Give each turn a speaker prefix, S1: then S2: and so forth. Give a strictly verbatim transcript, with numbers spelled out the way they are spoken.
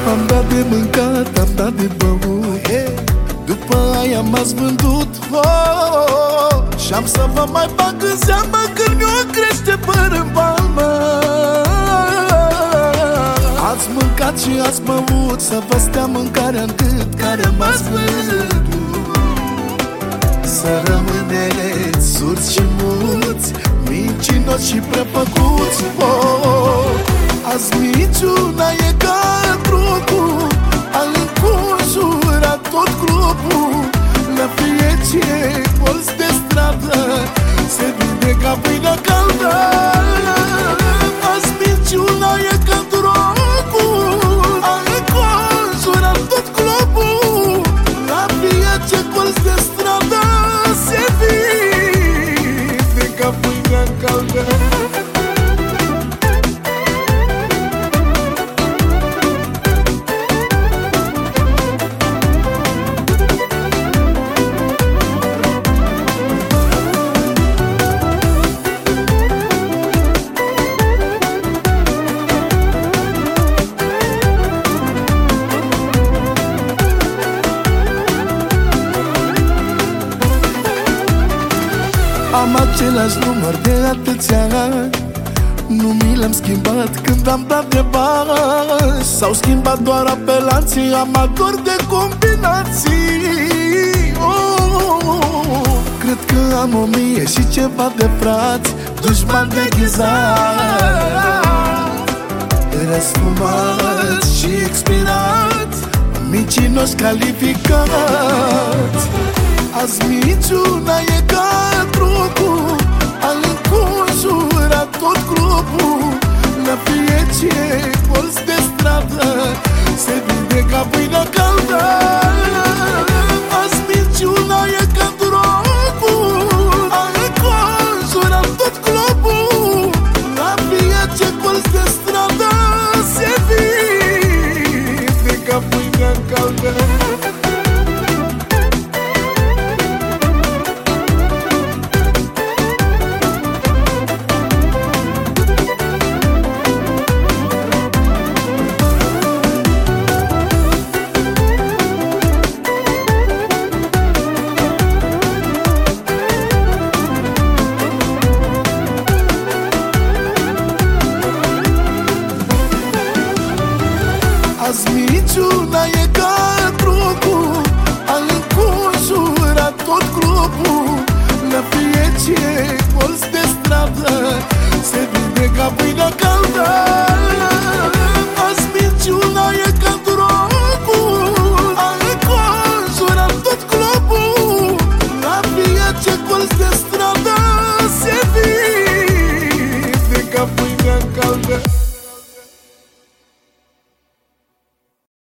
S1: Am dat de mâncat, am dat de băut, după aia m-ați vândut, oh, și-am să vă mai bag în seamă când mi-o crește păr în palmă. Ați mâncat și ați băut, să vă stea mâncarea în gât care m-ați vândut. Să rămâneți surți și muți, mincinoși și prefăcuți, oh, azi minciuna e ca trucul, al înconjurat tot grupul. La fiecare colț de stradă se vinde ca pâinea caldă. Azi minciuna e ca drogul, al înconjurat tot globul. La fiecare colț de stradă se vinde ca pâinea caldă. Am același număr de atâția ani, nu mi l-am schimbat când am dat de bani. S-au schimbat doar apelanții, amatori de combinații, oh, cred că am o mie și ceva de frați, dușmani deghizați, răsfumați și expirați, mincinoși calificați. Azi minciuna e ca trucul, al înconjurat tot grupul. La fiecare colț de stradă se vinde ca pâinea caldă. Azi minciuna e ca drogul, al înconjurat tot globul. La fiecare colț de stradă se vinde ca pâinea caldă. Azi minciuna e ca trucul, al înconjurat tot grupul.